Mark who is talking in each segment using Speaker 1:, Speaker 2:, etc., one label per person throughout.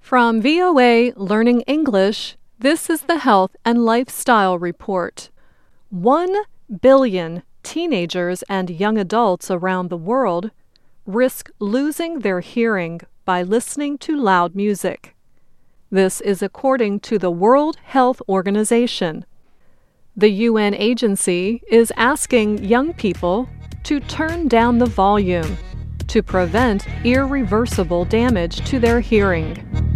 Speaker 1: From VOA Learning English, this is the Health and Lifestyle Report. 1 billion teenagers and young adults around the world risk losing their hearing by listening to loud music. This is according to the World Health Organization. The UN agency is asking young people to turn down the volume to prevent irreversible damage to their hearing.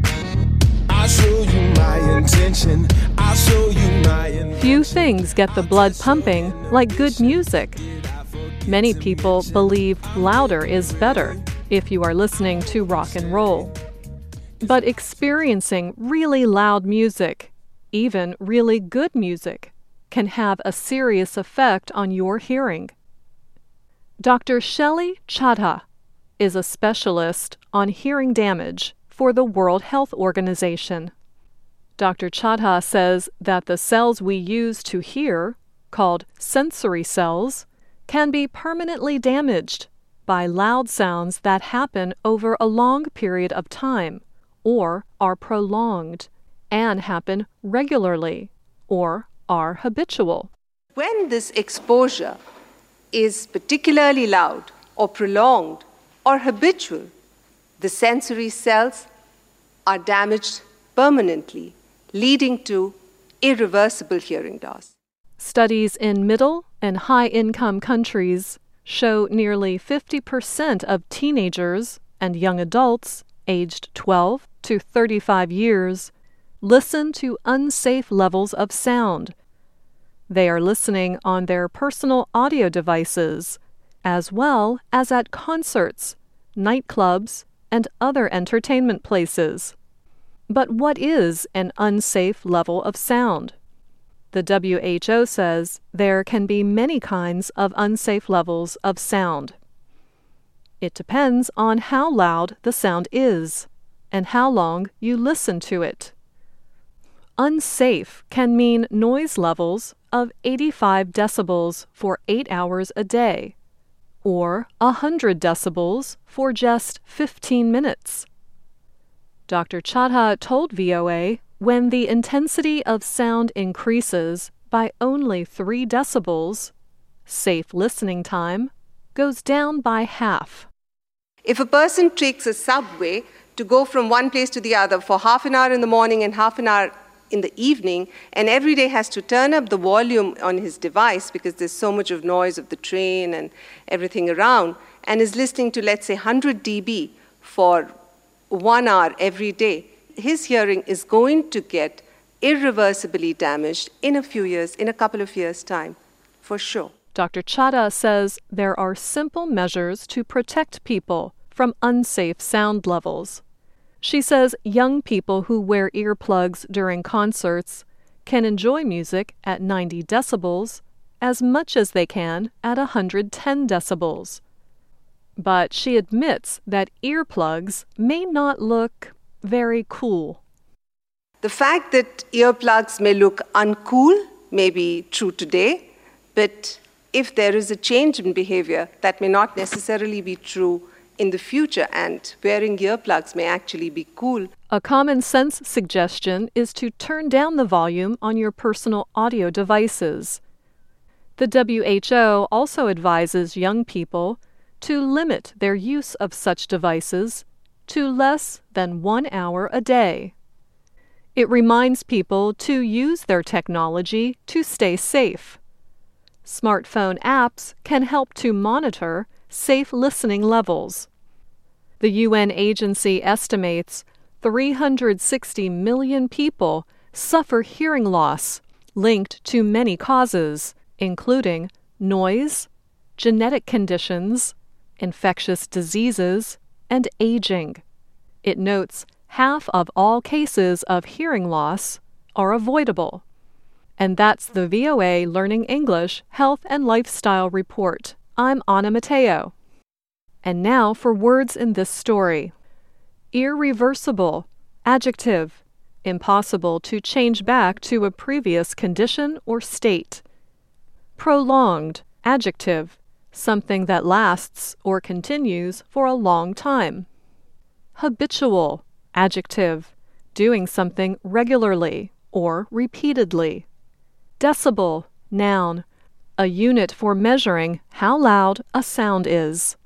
Speaker 1: Few things get the blood pumping like good music. Many people believe louder is better if you are listening to rock and roll. But experiencing really loud music, even really good music, can have a serious effect on your hearing. Dr. Shelley Chadha is a specialist on hearing damage for the World Health Organization. Dr. Chadha says that the cells we use to hear, called sensory cells, can be permanently damaged by loud sounds that happen over a long period of time, or are prolonged, and happen regularly, or are habitual.
Speaker 2: When this exposure is particularly loud, or prolonged, or habitual, the sensory cells are damaged permanently, leading to irreversible hearing loss.
Speaker 1: Studies in middle and high-income countries show nearly 50% of teenagers and young adults aged 12 to 35 years listen to unsafe levels of sound. They are listening on their personal audio devices, as well as at concerts, nightclubs, and other entertainment places. But what is an unsafe level of sound? The WHO says there can be many kinds of unsafe levels of sound. It depends on how loud the sound is and how long you listen to it. Unsafe can mean noise levels of 85 decibels for 8 hours a day, or 100 decibels for just 15 minutes. Dr. Chadha told VOA when the intensity of sound increases by only 3 decibels, safe listening time goes down by half.
Speaker 2: If a person takes a subway to go from one place to the other for half an hour in the morning and half an hour in the evening, and every day has to turn up the volume on his device because there's so much of noise of the train and everything around, and is listening to, let's say, 100 dB for 1 hour every day, his hearing is going to get irreversibly damaged in a few years, in a couple of years' time, for sure.
Speaker 1: Dr. Chadha says there are simple measures to protect people from unsafe sound levels. She says young people who wear earplugs during concerts can enjoy music at 90 decibels as much as they can at 110 decibels. But she admits that earplugs may not look very cool.
Speaker 2: The fact that earplugs may look uncool may be true today, but if there is a change in behavior, that may not necessarily be true in the future, and wearing earplugs may actually be cool.
Speaker 1: A common sense suggestion is to turn down the volume on your personal audio devices. The WHO also advises young people to limit their use of such devices to less than 1 hour a day. It reminds people to use their technology to stay safe. Smartphone apps can help to monitor safe listening levels. The UN agency estimates 360 million people suffer hearing loss linked to many causes, including noise, genetic conditions, infectious diseases, and aging. It notes half of all cases of hearing loss are avoidable. And that's the VOA Learning English Health and Lifestyle Report. I'm Anna Mateo. And now for words in this story. Irreversible, adjective, impossible to change back to a previous condition or state. Prolonged, adjective, something that lasts or continues for a long time. Habitual, adjective, doing something regularly or repeatedly. Decibel, noun, a unit for measuring how loud a sound is.